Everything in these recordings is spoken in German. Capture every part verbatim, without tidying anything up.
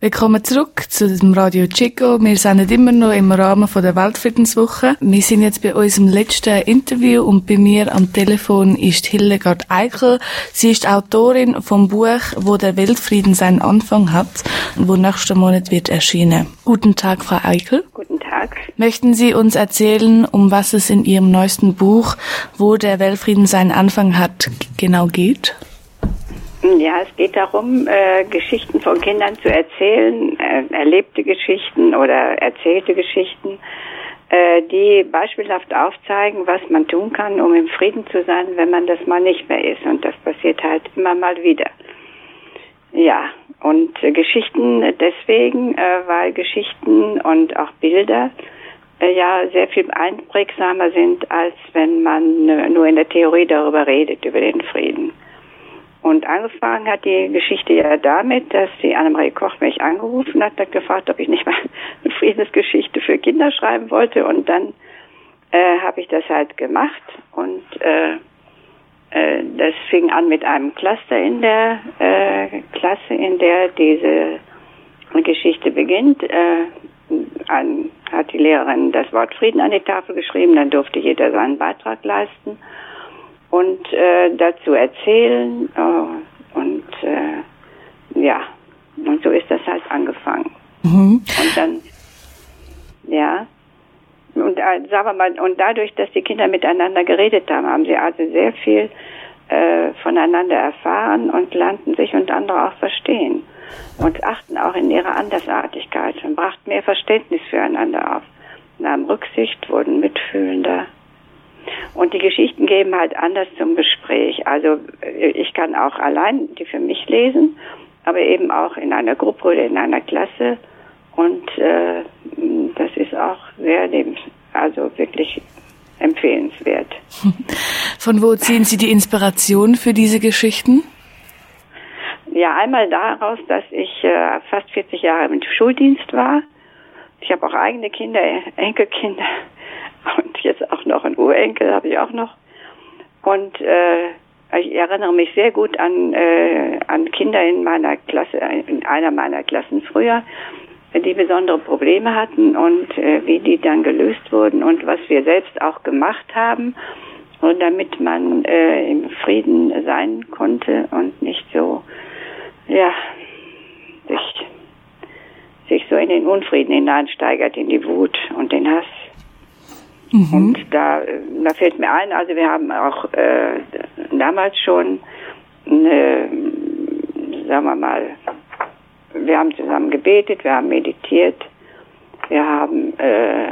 Willkommen zurück zu dem Radio Chico. Wir sind immer noch im Rahmen von der Weltfriedenswoche. Wir sind jetzt bei unserem letzten Interview und bei mir am Telefon ist Hildegard Eichel. Sie ist Autorin vom Buch «Wo der Weltfrieden seinen Anfang hat», wo nächsten Monat wird erschienen. Guten Tag, Frau Eichel. Guten Tag. Möchten Sie uns erzählen, um was es in Ihrem neuesten Buch «Wo der Weltfrieden seinen Anfang hat» genau geht? Ja, es geht darum, äh, Geschichten von Kindern zu erzählen, äh, erlebte Geschichten oder erzählte Geschichten, äh, die beispielhaft aufzeigen, was man tun kann, um im Frieden zu sein, wenn man das mal nicht mehr ist. Und das passiert halt immer mal wieder. Ja, und äh, Geschichten deswegen, äh, weil Geschichten und auch Bilder äh, ja sehr viel einprägsamer sind, als wenn man äh, nur in der Theorie darüber redet, über den Frieden. Und angefangen hat die Geschichte ja damit, dass die Annemarie Koch mich angerufen hat, hat gefragt, ob ich nicht mal eine Friedensgeschichte für Kinder schreiben wollte. Und dann äh, habe ich das halt gemacht. Und äh, äh, das fing an mit einem Cluster in der äh, Klasse, in der diese Geschichte beginnt. Äh, an, hat die Lehrerin das Wort Frieden an die Tafel geschrieben, dann durfte jeder seinen Beitrag leisten. Und äh, dazu erzählen äh, und äh, ja, und so ist das halt angefangen. Mhm. Und dann, ja, und äh, sagen wir mal, und dadurch, dass die Kinder miteinander geredet haben, haben sie also sehr viel äh, voneinander erfahren und lernten sich und andere auch verstehen und achten auch in ihrer Andersartigkeit und brachten mehr Verständnis füreinander auf, nahmen Rücksicht, wurden mitfühlender. Und die Geschichten geben halt Anlass zum Gespräch. Also ich kann auch allein die für mich lesen, aber eben auch in einer Gruppe oder in einer Klasse. Und äh, das ist auch sehr lebens-, also wirklich empfehlenswert. Von wo ziehen Sie die Inspiration für diese Geschichten? Ja, einmal daraus, dass ich äh, fast vierzig Jahre im Schuldienst war. Ich habe auch eigene Kinder, Enkelkinder. Und jetzt auch noch einen Urenkel habe ich auch noch. Und äh, ich erinnere mich sehr gut an, äh, an Kinder in meiner Klasse, in einer meiner Klassen früher, die besondere Probleme hatten und äh, wie die dann gelöst wurden und was wir selbst auch gemacht haben. Und damit man äh, im Frieden sein konnte und nicht so, ja, sich, sich so in den Unfrieden hineinsteigert, in die Wut und den Hass. Mhm. Und da, da fällt mir ein, also wir haben auch äh, damals schon, eine, sagen wir mal, wir haben zusammen gebetet, wir haben meditiert, wir haben äh,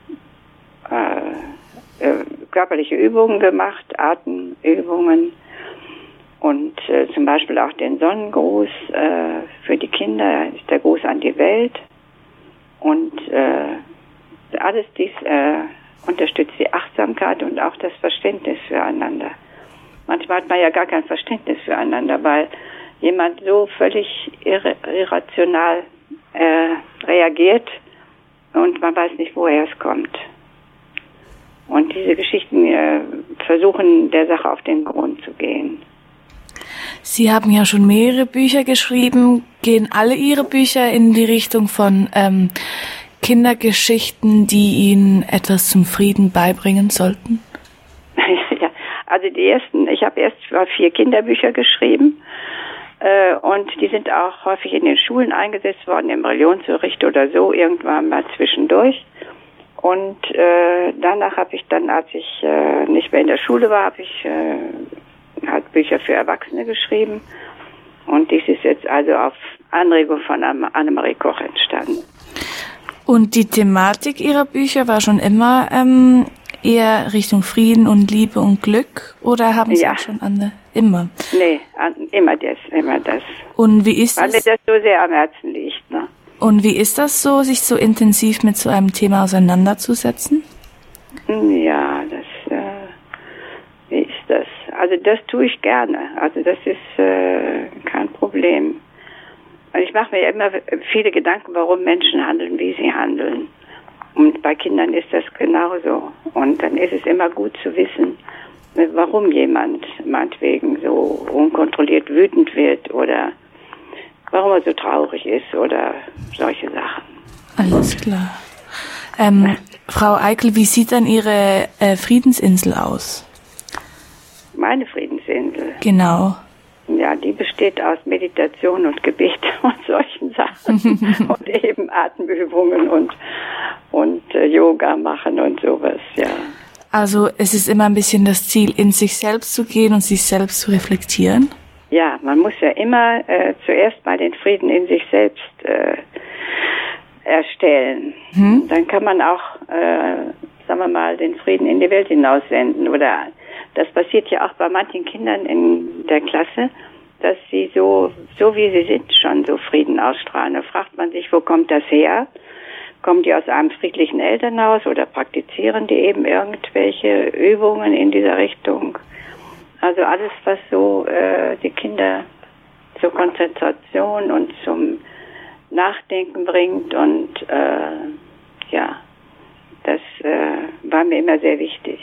äh, körperliche Übungen gemacht, Atemübungen und äh, zum Beispiel auch den Sonnengruß äh, für die Kinder, ist der Gruß an die Welt und äh, alles dies äh, unterstützt die Achtsamkeit und auch das Verständnis füreinander. Manchmal hat man ja gar kein Verständnis füreinander, weil jemand so völlig irre, irrational äh, reagiert und man weiß nicht, woher es kommt. Und diese Geschichten äh, versuchen, der Sache auf den Grund zu gehen. Sie haben ja schon mehrere Bücher geschrieben. Gehen alle Ihre Bücher in die Richtung von ähm, Kindergeschichten, die Ihnen etwas zum Frieden beibringen sollten? Ja, also die ersten, ich habe erst vier Kinderbücher geschrieben äh, und die sind auch häufig in den Schulen eingesetzt worden, im Religionsunterricht oder so, irgendwann mal zwischendurch. Und äh, danach habe ich dann, als ich äh, nicht mehr in der Schule war, habe ich äh, halt Bücher für Erwachsene geschrieben. Und dies ist jetzt also auf Anregung von Annemarie Koch entstanden. Und die Thematik Ihrer Bücher war schon immer ähm, eher Richtung Frieden und Liebe und Glück? Oder haben Sie ja auch schon andere? Immer? Nee, an, immer das, immer das. Und wie ist Weil das? mir das so sehr am Herzen liegt, ne? Und wie ist das so, sich so intensiv mit so einem Thema auseinanderzusetzen? Ja, das, äh, wie ist das? Also das tue ich gerne. Also das ist äh, kein Problem. Ich mache mir immer viele Gedanken, warum Menschen handeln, wie sie handeln. Und bei Kindern ist das genauso. Und dann ist es immer gut zu wissen, warum jemand meinetwegen so unkontrolliert wütend wird oder warum er so traurig ist oder solche Sachen. Alles klar. Ähm, Frau Eichel, wie sieht dann Ihre äh, Friedensinsel aus? Meine Friedensinsel? Genau. Ja, die besteht aus Meditation und Gebet und solchen Sachen und eben Atemübungen und und äh, Yoga machen und sowas, ja. Also es ist immer ein bisschen das Ziel, in sich selbst zu gehen und sich selbst zu reflektieren? Ja, man muss ja immer äh, zuerst mal den Frieden in sich selbst äh, erstellen. Hm? Dann kann man auch, äh, sagen wir mal, den Frieden in die Welt hinaussenden. Oder das passiert ja auch bei manchen Kindern in der Klasse, dass sie so, so wie sie sind, schon so Frieden ausstrahlen. Da fragt man sich, wo kommt das her? Kommen die aus einem friedlichen Elternhaus oder praktizieren die eben irgendwelche Übungen in dieser Richtung? Also alles, was so äh, die Kinder zur Konzentration und zum Nachdenken bringt und äh, ja, das äh, war mir immer sehr wichtig.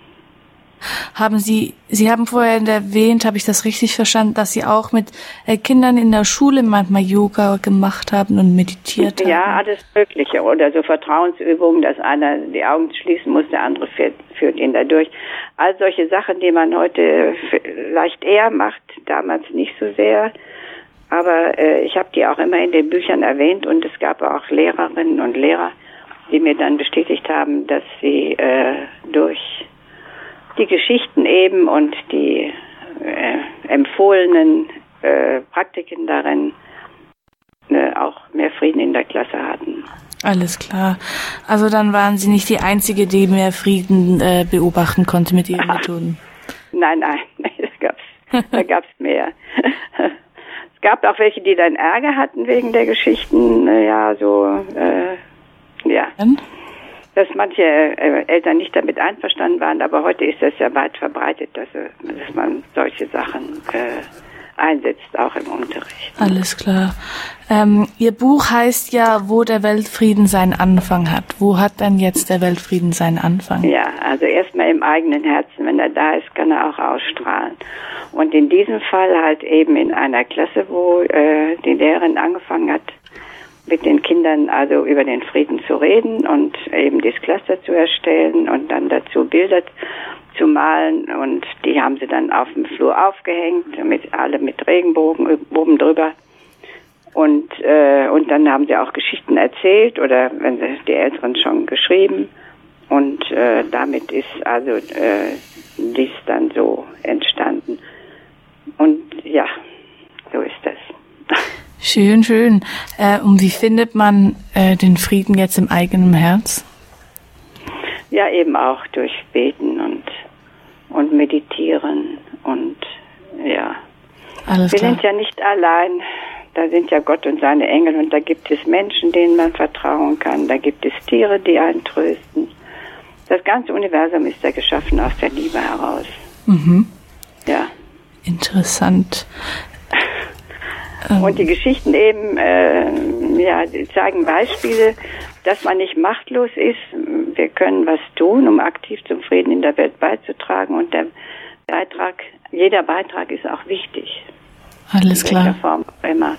Haben Sie, Sie haben vorher erwähnt, habe ich das richtig verstanden, dass Sie auch mit äh, Kindern in der Schule manchmal Yoga gemacht haben und meditiert haben? Ja, alles Mögliche. Oder so Vertrauensübungen, dass einer die Augen schließen muss, der andere führt, führt ihn da durch. All solche Sachen, die man heute vielleicht eher macht, damals nicht so sehr. Aber äh, ich habe die auch immer in den Büchern erwähnt und es gab auch Lehrerinnen und Lehrer, die mir dann bestätigt haben, dass sie äh, durch die Geschichten eben und die äh, empfohlenen äh, Praktiken darin äh, auch mehr Frieden in der Klasse hatten. Alles klar. Also dann waren Sie nicht die Einzige, die mehr Frieden äh, beobachten konnte mit Ihren Methoden? Nein, nein, da gab's, da gab's mehr. Es gab auch welche, die dann Ärger hatten wegen der Geschichten, ja, so, äh, ja. Hm? Dass manche äh, Eltern nicht damit einverstanden waren, aber heute ist das ja weit verbreitet, dass, dass man solche Sachen äh, einsetzt, auch im Unterricht. Alles klar. Ähm, Ihr Buch heißt ja, wo der Weltfrieden seinen Anfang hat. Wo hat denn jetzt der Weltfrieden seinen Anfang? Ja, also erstmal im eigenen Herzen. Wenn er da ist, kann er auch ausstrahlen. Und in diesem Fall halt eben in einer Klasse, wo äh, die Lehrerin angefangen hat, mit den Kindern also über den Frieden zu reden und eben das Cluster zu erstellen und dann dazu Bilder zu malen und die haben sie dann auf dem Flur aufgehängt, mit alle mit Regenbogen oben drüber und äh, und dann haben sie auch Geschichten erzählt oder wenn sie die Älteren schon geschrieben und äh, damit ist also äh, dies dann so entstanden und ja, so ist das. Schön, schön. Äh, und wie findet man äh, den Frieden jetzt im eigenen Herz? Ja, eben auch durch Beten und und Meditieren und ja. Alles Wir klar. sind ja nicht allein. Da sind ja Gott und seine Engel und da gibt es Menschen, denen man vertrauen kann. Da gibt es Tiere, die einen trösten. Das ganze Universum ist ja geschaffen aus der Liebe heraus. Mhm. Ja. Interessant. Und die Geschichten eben, äh, ja, die zeigen Beispiele, dass man nicht machtlos ist. Wir können was tun, um aktiv zum Frieden in der Welt beizutragen. Und der Beitrag, jeder Beitrag ist auch wichtig. Alles klar. In welcher Form auch immer.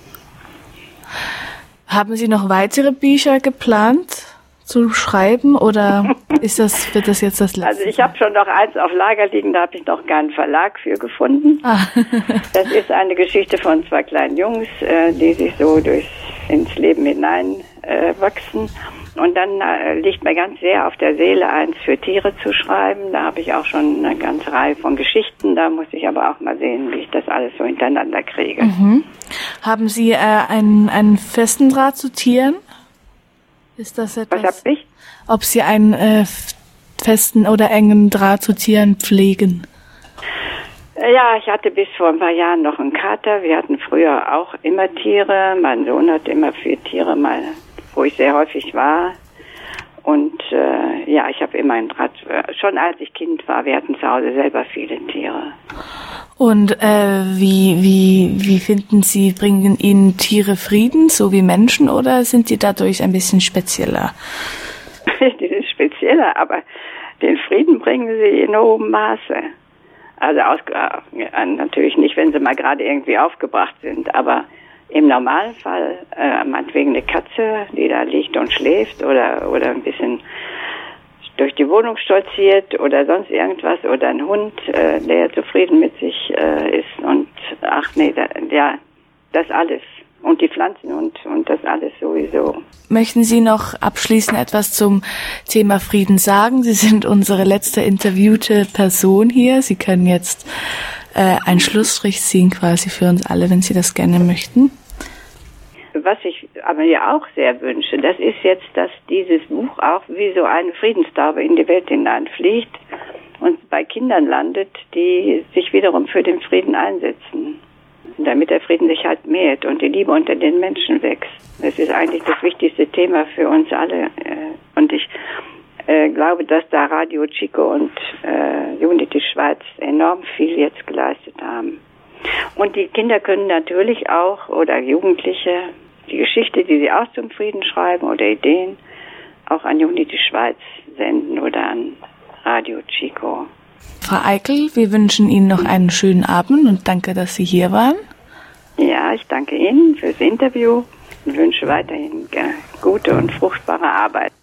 Haben Sie noch weitere Bücher geplant zu schreiben oder ist das, wird das jetzt das letzte? Also ich habe schon noch eins auf Lager liegen, da habe ich noch keinen Verlag für gefunden. Ah. Das ist eine Geschichte von zwei kleinen Jungs, äh, die sich so durch ins Leben hinein äh, wachsen. Und dann äh, liegt mir ganz sehr auf der Seele, eins für Tiere zu schreiben. Da habe ich auch schon eine ganze Reihe von Geschichten. Da muss ich aber auch mal sehen, wie ich das alles so hintereinander kriege. Mhm. Haben Sie äh, einen, einen festen Draht zu Tieren? Ist das etwas? Was hab ich? Ob Sie einen äh, festen oder engen Draht zu Tieren pflegen? Ja, ich hatte bis vor ein paar Jahren noch einen Kater. Wir hatten früher auch immer Tiere. Mein Sohn hat immer für Tiere mal, wo ich sehr häufig war. Und äh, ja, ich habe immer einen Draht. Schon als ich Kind war, wir hatten zu Hause selber viele Tiere. Und äh, wie wie wie finden Sie, bringen Ihnen Tiere Frieden, so wie Menschen, oder sind die dadurch ein bisschen spezieller? Die sind spezieller, aber den Frieden bringen sie in hohem Maße. Also aus, äh, natürlich nicht, wenn sie mal gerade irgendwie aufgebracht sind, aber im normalen Fall äh, meinetwegen eine Katze, die da liegt und schläft oder oder ein bisschen durch die Wohnung stolziert oder sonst irgendwas oder ein Hund, äh, der zufrieden mit sich äh, ist und ach nee, da, ja, das alles und die Pflanzen und und das alles sowieso. Möchten Sie noch abschließend etwas zum Thema Frieden sagen? Sie sind unsere letzte interviewte Person hier. Sie können jetzt äh, einen Schlussstrich ziehen quasi für uns alle, wenn Sie das gerne möchten. Was ich aber ja auch sehr wünsche, das ist jetzt, dass dieses Buch auch wie so eine Friedenstaube in die Welt hineinfliegt und bei Kindern landet, die sich wiederum für den Frieden einsetzen, damit der Frieden sich halt mehrt und die Liebe unter den Menschen wächst. Das ist eigentlich das wichtigste Thema für uns alle. Und ich äh, glaube, dass da Radio Chico und äh, Unity Schweiz enorm viel jetzt geleistet haben. Und die Kinder können natürlich auch, oder Jugendliche, die Geschichte, die sie auch zum Frieden schreiben oder Ideen, auch an Unity Schweiz senden oder an Radio Chico. Frau Eichel, wir wünschen Ihnen noch einen schönen Abend und danke, dass Sie hier waren. Ja, ich danke Ihnen fürs Interview und wünsche weiterhin gute und fruchtbare Arbeit.